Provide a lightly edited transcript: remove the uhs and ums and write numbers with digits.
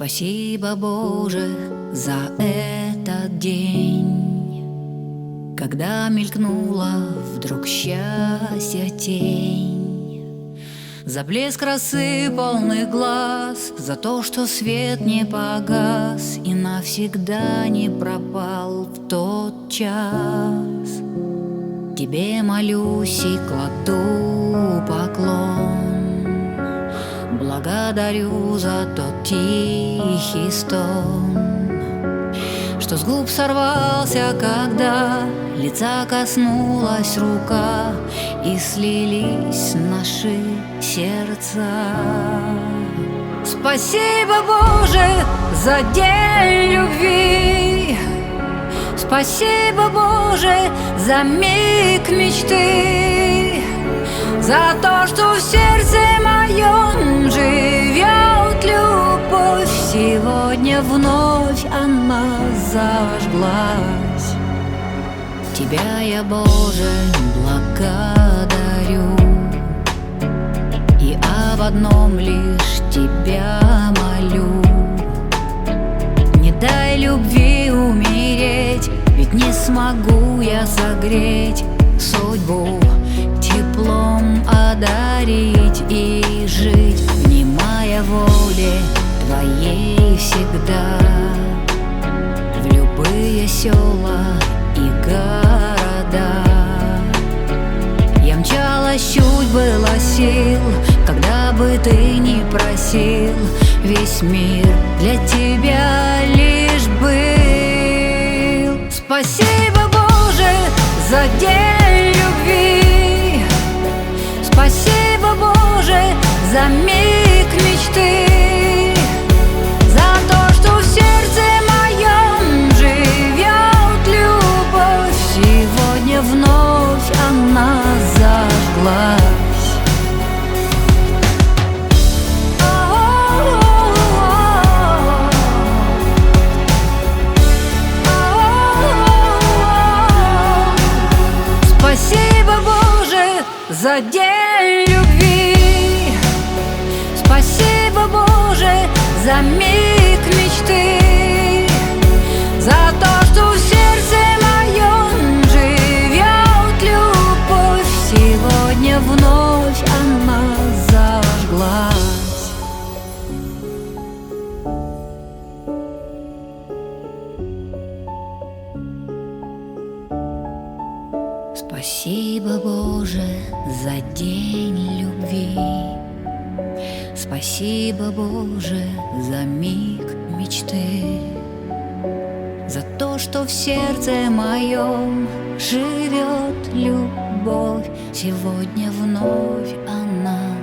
Спасибо, Боже, за этот день, когда мелькнула вдруг счастье тень. За блеск росы полных глаз, за то, что свет не погас и навсегда не пропал в тот час. Тебе молюсь и кладу поклон, благодарю за тот тихий стон, что с губ сорвался, когда лица коснулась рука, и слились наши сердца. Спасибо, Боже, за день любви. Спасибо, Боже, за миг мечты, за то, что в сердце моем живет любовь. Сегодня вновь она зажглась. Тебя я, Боже, благодарю, и об одном лишь Тебя молю. Не дай любви умереть, ведь не смогу я согреть судьбу, теплом одарить и жить, внимая воле Твоей всегда. В любые села и города я мчалась, чуть было сил, когда бы ты ни просил. Весь мир для тебя лишь был. Спасибо, Боже, за день любви. Спасибо, Боже, за миг мечты, за то, что в сердце моем живет любовь. Сегодня вновь она зажглась. Спасибо, Боже, за день любви. Спасибо, Боже, за миг мечты, за то, что в сердце моем живет любовь. Сегодня вновь она зажглась. Спасибо, Боже, за день любви. Спасибо, Боже, за миг мечты, за то, что в сердце моем живет любовь. Сегодня вновь она